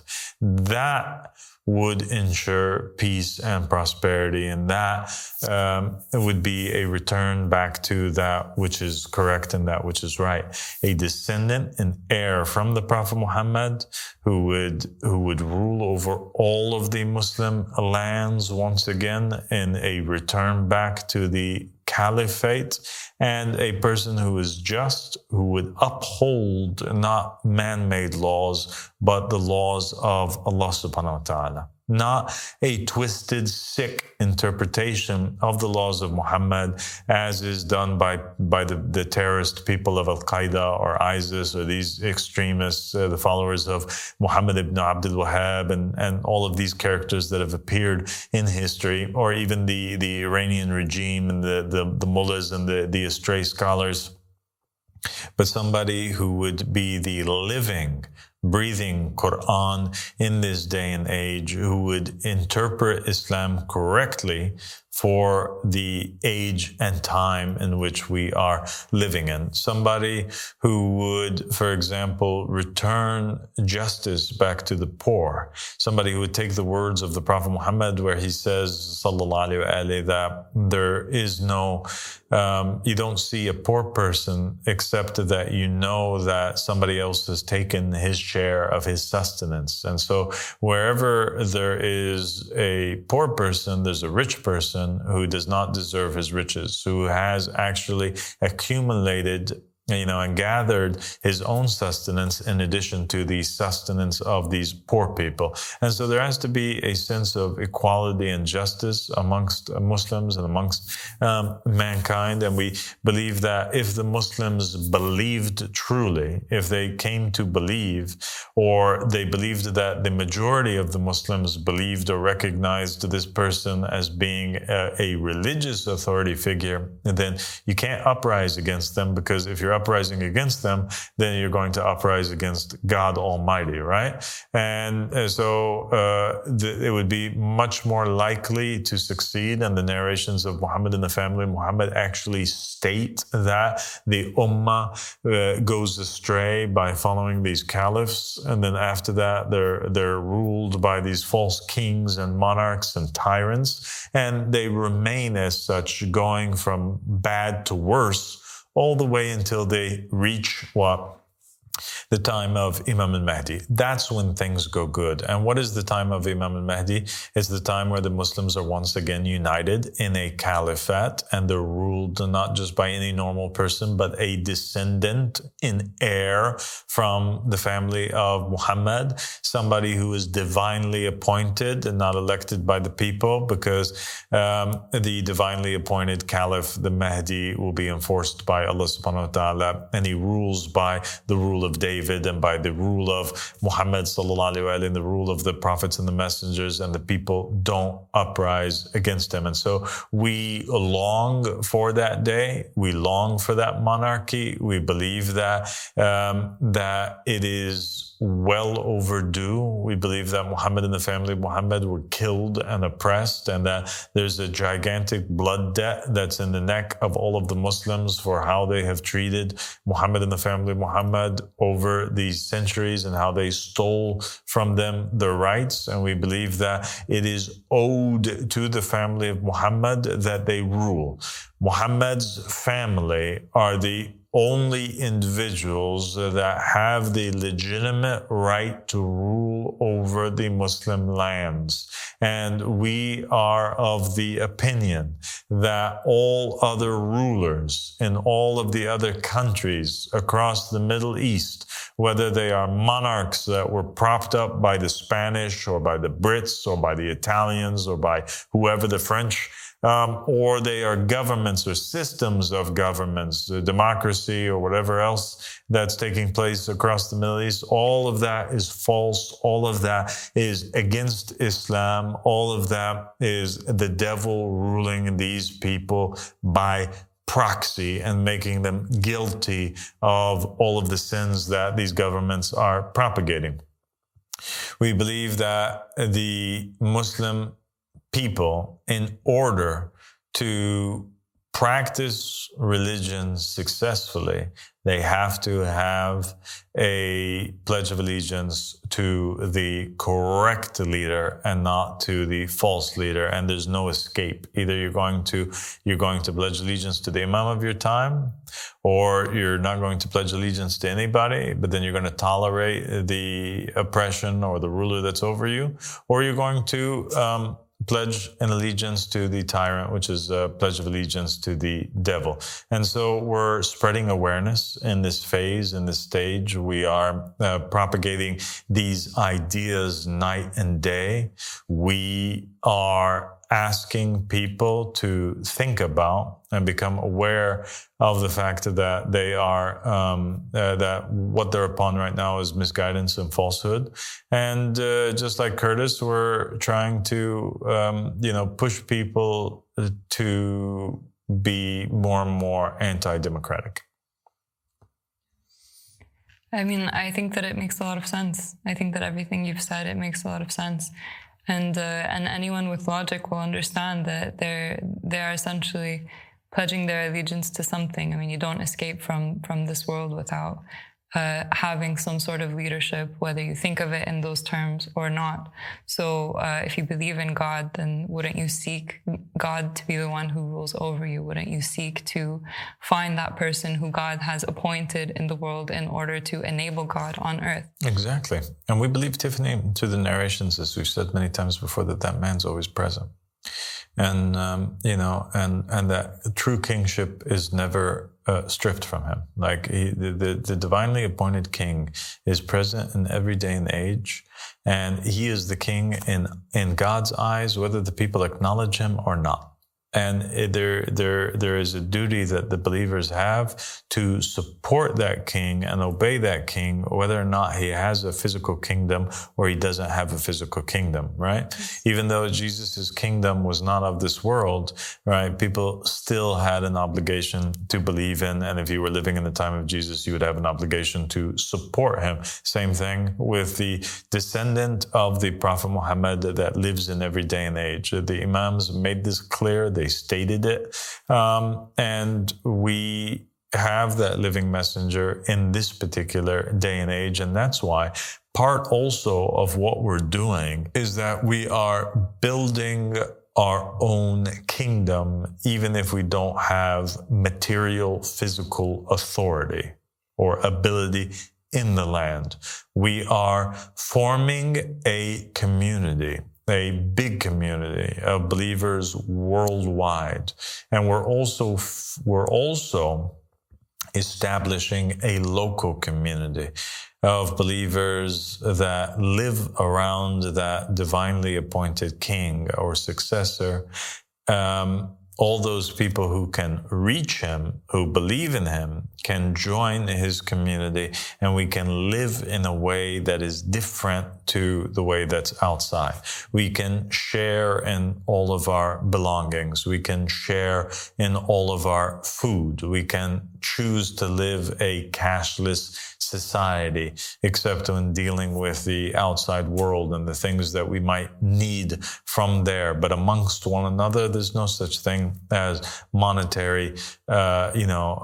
That would ensure peace and prosperity, and that um, would be a return back to that which is correct and that which is right. A descendant, an heir from the Prophet Muhammad, who would who would rule over all of the Muslim lands once again in a return back to the caliphate, and a person who is just, who would uphold not man-made laws, but the laws of Allah subhanahu wa ta'ala. not a twisted, sick interpretation of the laws of Muhammad, as is done by by the, the terrorist people of Al-Qaeda or ISIS or these extremists, uh, the followers of Muhammad ibn Abdul Wahhab, and, and all of these characters that have appeared in history, or even the, the Iranian regime and the, the, the mullahs and the, the astray scholars. But somebody who would be the living, breathing Quran in this day and age, who would interpret Islam correctly for the age and time in which we are living in. Somebody who would, for example, return justice back to the poor. Somebody who would take the words of the Prophet Muhammad where he says, sallallahu alaihi wasallam, that there is no, um, you don't see a poor person except that you know that somebody else has taken his share of his sustenance. And so wherever there is a poor person, there's a rich person who does not deserve his riches, who has actually accumulated, you know, and gathered his own sustenance in addition to the sustenance of these poor people. And so there has to be a sense of equality and justice amongst Muslims and amongst um, mankind. And we believe that if the Muslims believed truly, if they came to believe, or they believed that the majority of the Muslims believed or recognized this person as being a, a religious authority figure, then you can't uprise against them, because if you're uprising against them, then you're going to uprise against God Almighty, right? And so uh, the, it would be much more likely to succeed. And the narrations of Muhammad and the family of Muhammad actually state that the Ummah uh, goes astray by following these caliphs. And then after that, they're, they're ruled by these false kings and monarchs and tyrants. And they remain as such, going from bad to worse, all the way until they reach what? The time of Imam al-Mahdi. That's when things go good. And what is the time of Imam al-Mahdi? It's the time where the Muslims are once again united in a caliphate, and they're ruled not just by any normal person, but a descendant, an heir from the family of Muhammad, somebody who is divinely appointed and not elected by the people, because um, the divinely appointed caliph, the Mahdi, will be enforced by Allah subhanahu wa ta'ala, and he rules by the rule of David and by the rule of Muhammad sallallahu alaihi wasallam, and the rule of the prophets and the messengers, and the people don't uprise against him. And so we long for that day. We long for that monarchy. We believe that um, that it is well overdue. We believe that Muhammad and the family of Muhammad were killed and oppressed, and that there's a gigantic blood debt that's in the neck of all of the Muslims for how they have treated Muhammad and the family of Muhammad over these centuries, and how they stole from them their rights. And we believe that it is owed to the family of Muhammad that they rule. Muhammad's family are the only individuals that have the legitimate right to rule over the Muslim lands. And we are of the opinion that all other rulers in all of the other countries across the Middle East, whether they are monarchs that were propped up by the Spanish or by the Brits or by the Italians or by whoever, the French, Um, or they are governments or systems of governments, uh, democracy or whatever else that's taking place across the Middle East, all of that is false. All of that is against Islam. All of that is the devil ruling these people by proxy and making them guilty of all of the sins that these governments are propagating. We believe that the Muslim people, in order to practice religion successfully, they have to have a pledge of allegiance to the correct leader and not to the false leader. And there's no escape. Either you're going to, you're going to pledge allegiance to the imam of your time, or you're not going to pledge allegiance to anybody, but then you're going to tolerate the oppression or the ruler that's over you, or you're going to, um, pledge an allegiance to the tyrant, which is a pledge of allegiance to the devil. And so we're spreading awareness in this phase, in this stage. We are uh, propagating these ideas night and day. We are asking people to think about and become aware of the fact that they are, um, uh, that what they're upon right now is misguidance and falsehood. And uh, just like Curtis, we're trying to, um, you know, push people to be more and more anti-democratic. I mean, I think that it makes a lot of sense. I think that everything you've said, it makes a lot of sense. And uh, and anyone with logic will understand that they're they are essentially pledging their allegiance to something. I mean, you don't escape from from this world without uh, having some sort of leadership, whether you think of it in those terms or not. So uh, if you believe in God, then wouldn't you seek God to be the one who rules over you? Wouldn't you seek to find that person who God has appointed in the world in order to enable God on earth? Exactly. And we believe, Tiffany, to the narrations, as we've said many times before, that that man's always present. And, um, you know, and, and that true kingship is never uh, stripped from him. Like he, the, the, the divinely appointed king is present in every day and age. And he is the king in, in God's eyes, whether the people acknowledge him or not. And there, there, there is a duty that the believers have to support that king and obey that king, whether or not he has a physical kingdom or he doesn't have a physical kingdom, right? Yes. Even though Jesus' kingdom was not of this world, right? People still had an obligation to believe in. And if you were living in the time of Jesus, you would have an obligation to support him. Same thing with the descendant of the Prophet Muhammad that lives in every day and age. The Imams made this clear. They They stated it. Um, and we have that living messenger in this particular day and age. And that's why part also of what we're doing is that we are building our own kingdom, even if we don't have material, physical authority or ability in the land. We are forming a community, a big community of believers worldwide. And we're also, we're also establishing a local community of believers that live around that divinely appointed king or successor. Um, all those people who can reach him, who believe in him, can join his community, and we can live in a way that is different to the way that's outside. We can share in all of our belongings. We can share in all of our food. We can choose to live a cashless society, except when dealing with the outside world and the things that we might need from there. But amongst one another, there's no such thing as monetary, uh, you know,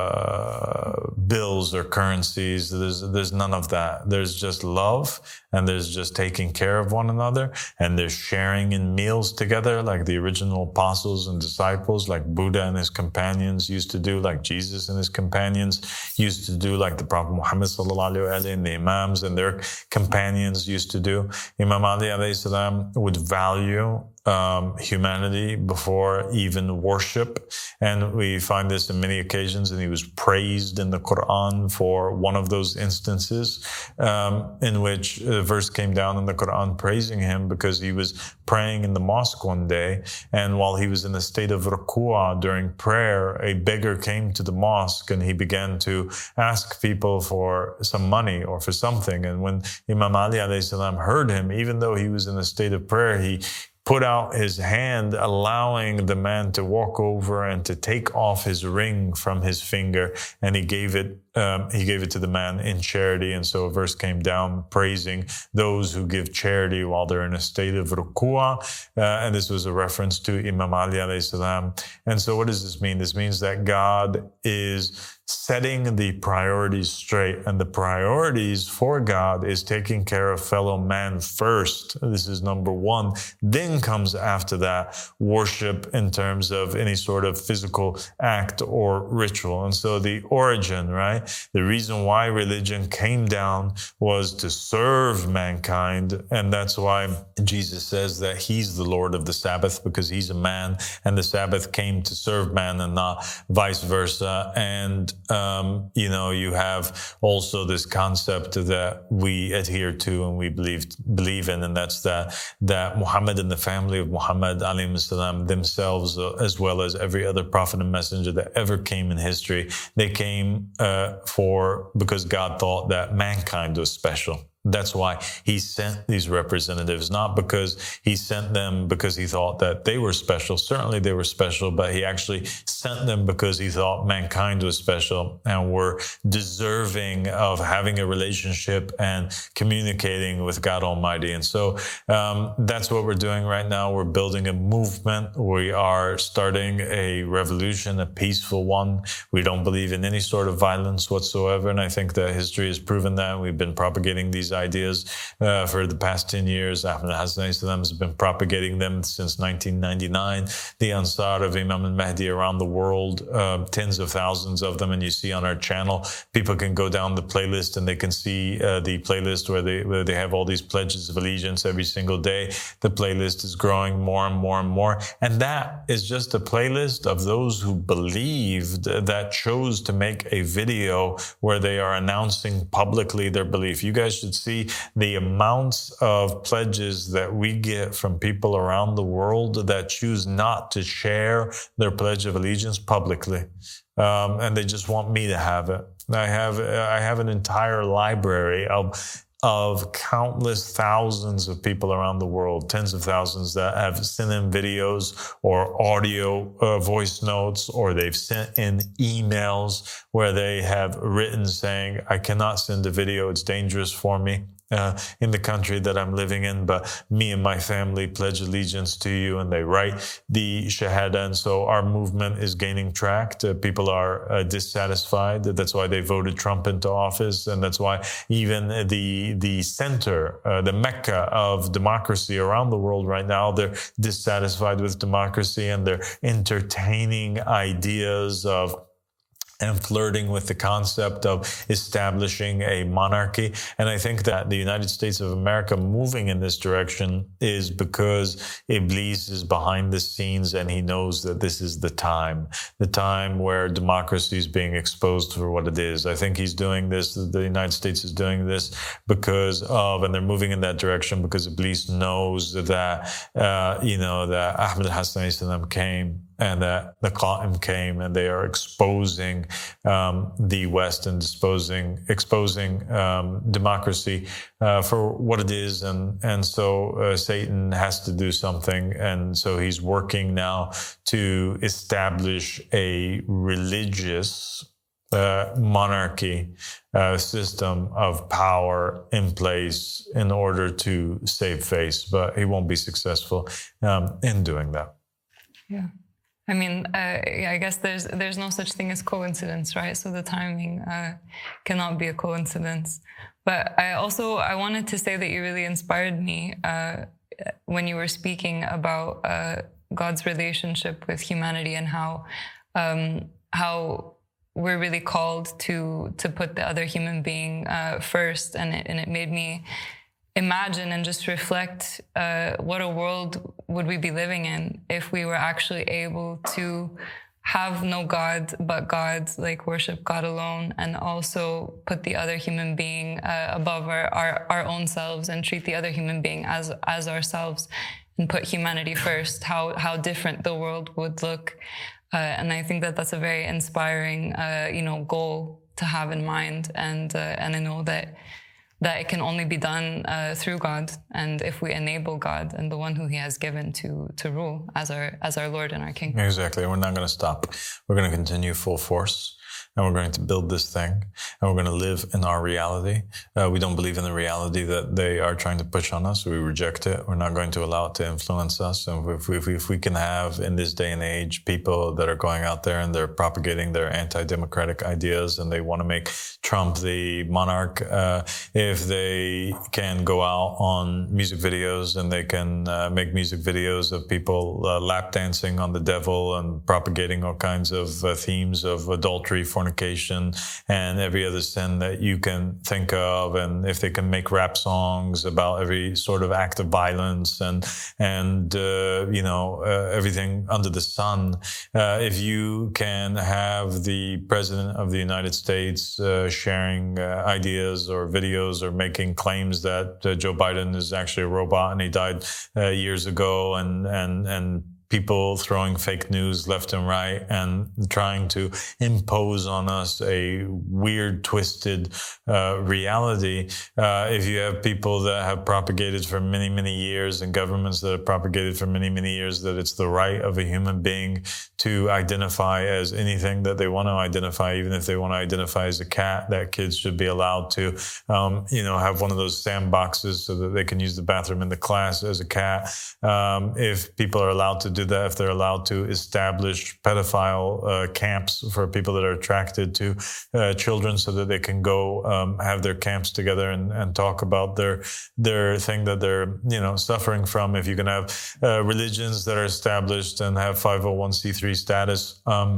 uh, bills or currencies. There's, there's none of that. There's just love, and there's just taking care of one another, and there's sharing in meals together, like the original apostles and disciples, like Buddha and his companions used to do, like Jesus and his companions used to do, like the Prophet Muhammad sallallahu alaihi wasallam and the Imams and their companions used to do. Imam Ali alayhi salam would value Um, humanity before even worship. And we find this in many occasions, and he was praised in the Quran for one of those instances, um, in which a verse came down in the Quran praising him because he was praying in the mosque one day, and while he was in a state of ruku'ah during prayer, a beggar came to the mosque and he began to ask people for some money or for something. And when Imam Ali alayhi salam heard him, even though he was in a state of prayer, he put out his hand, allowing the man to walk over and to take off his ring from his finger, and he gave it um, he gave it to the man in charity. And so a verse came down praising those who give charity while they're in a state of ruku'ah, uh, and this was a reference to Imam Ali alayhi salam. And so what does this mean? This means that God is setting the priorities straight. And the priorities for God is taking care of fellow man first. This is number one. Then comes after that worship in terms of any sort of physical act or ritual. And so the origin, right? The reason why religion came down was to serve mankind. And that's why Jesus says that he's the Lord of the Sabbath, because he's a man and the Sabbath came to serve man and not vice versa. And Um, you know, you have also this concept that we adhere to and we believe believe in, and that's that that Muhammad and the family of Muhammad alayhi salam themselves, uh, as well as every other prophet and messenger that ever came in history, they came uh, for because God thought that mankind was special. That's why he sent these representatives, not because he sent them because he thought that they were special. Certainly they were special, but he actually sent them because he thought mankind was special and were deserving of having a relationship and communicating with God Almighty. And so um, that's what we're doing right now. We're building a movement. We are starting a revolution, a peaceful one. We don't believe in any sort of violence whatsoever. And I think that history has proven that. We've been propagating these ideas uh, for the past ten years. Ahmed Hassan has been propagating them since nineteen ninety-nine. The Ansar of Imam al-Mahdi around the world, uh, tens of thousands of them. And you see on our channel, people can go down the playlist and they can see uh, the playlist where they where they have all these pledges of allegiance every single day. The playlist is growing more and more and more. And that is just a playlist of those who believed, that chose to make a video where they are announcing publicly their belief. You guys should see the amounts of pledges that we get from people around the world that choose not to share their Pledge of Allegiance publicly. Um, and they just want me to have it. I have, I have an entire library of of countless thousands of people around the world, tens of thousands that have sent in videos or audio uh, voice notes, or they've sent in emails where they have written saying, I cannot send a video, it's dangerous for me. Uh, in the country that I'm living in, but me and my family pledge allegiance to you, and they write the Shahada. And so our movement is gaining traction. Uh, people are uh, dissatisfied. That's why they voted Trump into office. And that's why even the, the center, uh, the Mecca of democracy around the world right now, they're dissatisfied with democracy and they're entertaining ideas of and flirting with the concept of establishing a monarchy. And I think that the United States of America moving in this direction is because Iblis is behind the scenes and he knows that this is the time, the time where democracy is being exposed for what it is. I think he's doing this, the United States is doing this because of, and they're moving in that direction because Iblis knows that, uh, you know, that Ahmed Hassan came and that the Qa'im came, and they are exposing um, the West and exposing exposing um, democracy uh, for what it is, and and so uh, Satan has to do something, and so he's working now to establish a religious uh, monarchy uh, system of power in place in order to save face, but he won't be successful um, in doing that. Yeah. I mean, uh, I guess there's there's no such thing as coincidence, right? So the timing uh, cannot be a coincidence. But I also, I wanted to say that you really inspired me uh, when you were speaking about uh, God's relationship with humanity and how um, how we're really called to to put the other human being uh, first, and it, and it made me imagine and just reflect uh, what a world would we be living in if we were actually able to have no God but God, like worship God alone, and also put the other human being uh, above our, our, our own selves and treat the other human being as as ourselves and put humanity first, how, how different the world would look. Uh, and I think that that's a very inspiring, uh, you know, goal to have in mind. And, uh, and I know that that it can only be done uh, through God, and if we enable God and the one who He has given to to rule as our as our Lord and our King. Exactly. We're not going to stop. We're going to continue full force. and we're going to build this thing, and we're going to live in our reality. Uh, we don't believe in the reality that they are trying to push on us. We reject it. We're not going to allow it to influence us. And if we, if we, if we can have, in this day and age, people that are going out there and they're propagating their anti-democratic ideas and they want to make Trump the monarch, uh, if they can go out on music videos and they can uh, make music videos of people uh, lap dancing on the devil and propagating all kinds of uh, themes of adultery, fornication, and every other sin that you can think of, and if they can make rap songs about every sort of act of violence and and uh, you know uh, everything under the sun, uh, if you can have the president of the United States uh, sharing uh, ideas or videos or making claims that uh, Joe Biden is actually a robot and he died uh, years ago, and and and people throwing fake news left and right and trying to impose on us a weird, twisted uh, reality. Uh, if you have people that have propagated for many, many years and governments that have propagated for many, many years that it's the right of a human being to identify as anything that they want to identify, even if they want to identify as a cat, that kids should be allowed to, um, you know, have one of those sandboxes so that they can use the bathroom in the class as a cat. Um, if people are allowed to do that, if they're allowed to establish pedophile uh, camps for people that are attracted to uh, children so that they can go um, have their camps together and, and talk about their their thing that they're, you know, suffering from. If you can have uh, religions that are established and have five oh one c three status, um,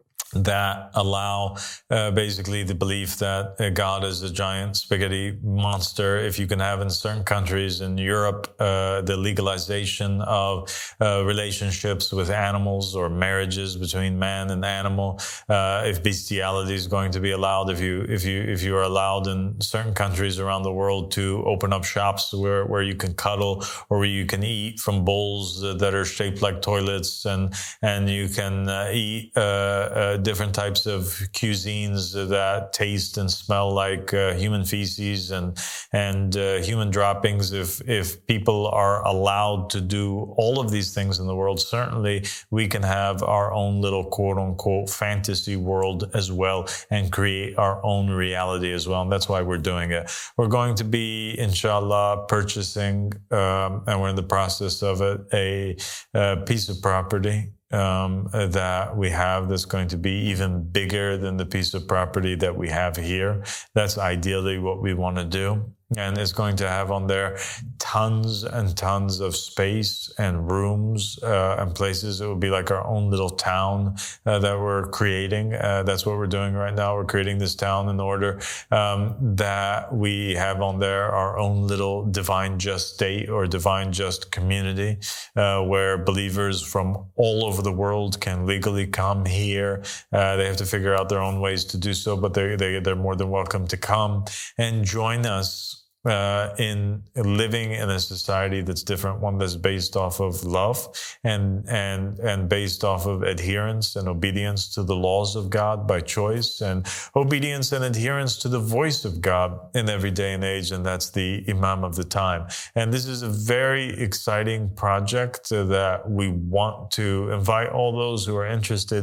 that allow uh, basically the belief that uh, God is a giant spaghetti monster. If you can have in certain countries in Europe uh, the legalization of uh, relationships with animals or marriages between man and animal, uh, if bestiality is going to be allowed, if you if you if you are allowed in certain countries around the world to open up shops where where you can cuddle or where you can eat from bowls that are shaped like toilets, and and you can uh, eat uh, uh, different types of cuisines that taste and smell like uh, human feces and and uh, human droppings. If if people are allowed to do all of these things in the world, certainly we can have our own little quote unquote fantasy world as well and create our own reality as well. And that's why we're doing it. We're going to be, inshallah, purchasing, um, and we're in the process of it, a, a piece of property Um, that we have that's going to be even bigger than the piece of property that we have here. That's ideally what we want to do. And it's going to have on there tons and tons of space and rooms uh, and places. It will be like our own little town uh, that we're creating. Uh, that's what we're doing right now. We're creating this town in order um, that we have on there our own little divine just state or divine just community uh, where believers from all over the world can legally come here. Uh, they have to figure out their own ways to do so, but they, they, they're more than welcome to come and join us Uh, in living in a society that's different, one that's based off of love and and and based off of adherence and obedience to the laws of God by choice, and obedience and adherence to the voice of God in every day and age, and that's the Imam of the time. And this is a very exciting project uh, that we want to invite all those who are interested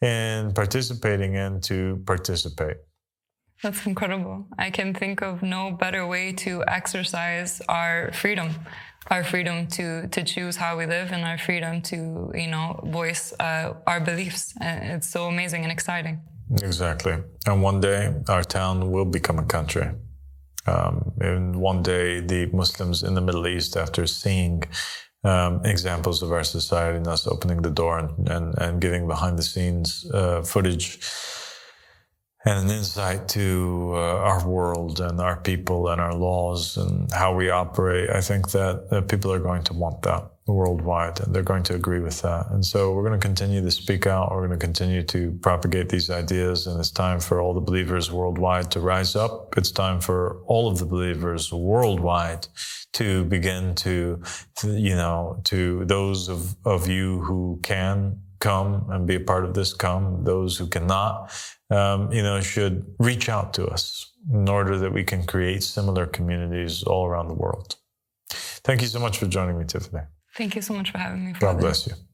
in participating in to participate. That's incredible. I can think of no better way to exercise our freedom, our freedom to, to choose how we live, and our freedom to, you know, voice uh, our beliefs. Uh, it's so amazing and exciting. Exactly. And one day our town will become a country. Um, and one day the Muslims in the Middle East, after seeing um, examples of our society and us opening the door and, and, and giving behind the scenes uh, footage and an insight to uh, our world and our people and our laws and how we operate, I think that uh, people are going to want that worldwide, and they're going to agree with that. And so we're going to continue to speak out. We're going to continue to propagate these ideas, and it's time for all the believers worldwide to rise up. It's time for all of the believers worldwide to begin to, to you know, to those of, of you who can come and be a part of this, come. Those who cannot, um, you know, should reach out to us in order that we can create similar communities all around the world. Thank you so much for joining me, Tiffany. Thank you so much for having me. God bless you.